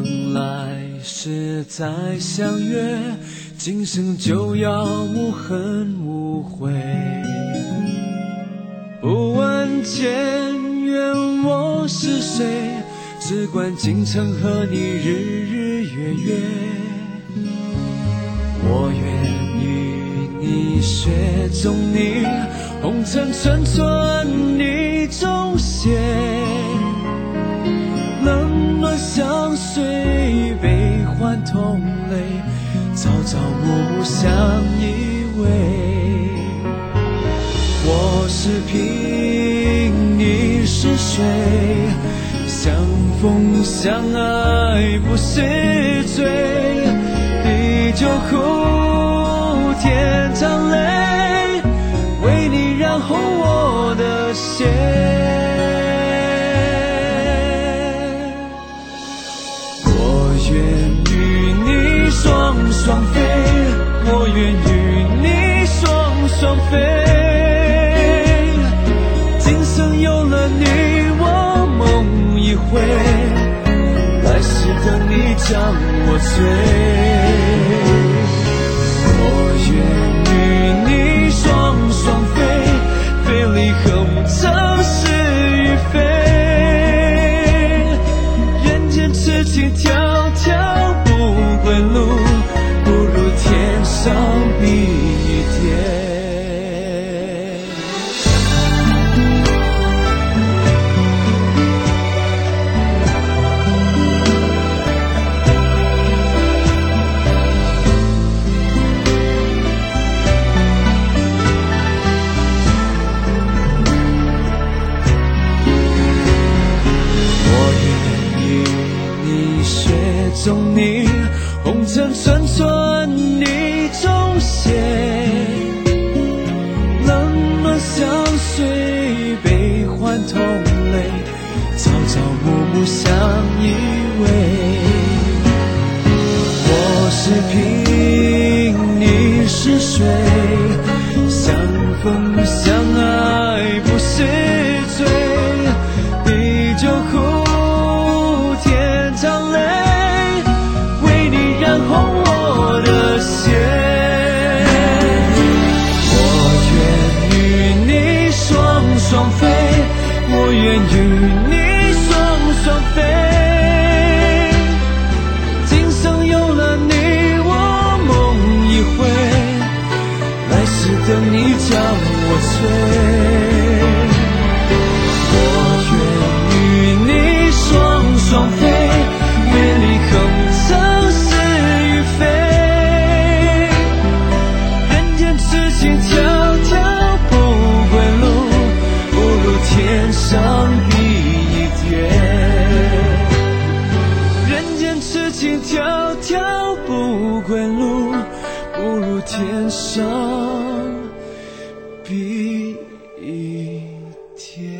来世再相约，今生就要无恨无悔。不问前缘我是谁，只管今生和你日日月月。我愿与你雪中你，红尘纯纯你中写。冷暖相随，悲欢同泪，朝朝暮暮相依偎。我是萍，你是水，相逢相爱不是罪。地久苦，天长泪，为你染红我的血。我愿与你双双飞，我愿与你双双飞。今生有了你，我梦一回，来世等你将我追。我愿与你双双飞，飞离红尘是与非。人间痴情迢迢不归路，不如天上比天。中你红尘纯纯你中写，冷暖相随，悲欢同泪，朝朝暮暮相依偎。我是萍，你是水，相逢相爱不是罪。地久苦，天长泪，染红我的血。我愿与你双双飞，我愿与你双双飞。今生有了你，我梦一回，来世等你将我追。我愿与你双双飞，远离红尘迢迢不归路，不如天上比天。人间痴情迢迢不归路，不如天上比天。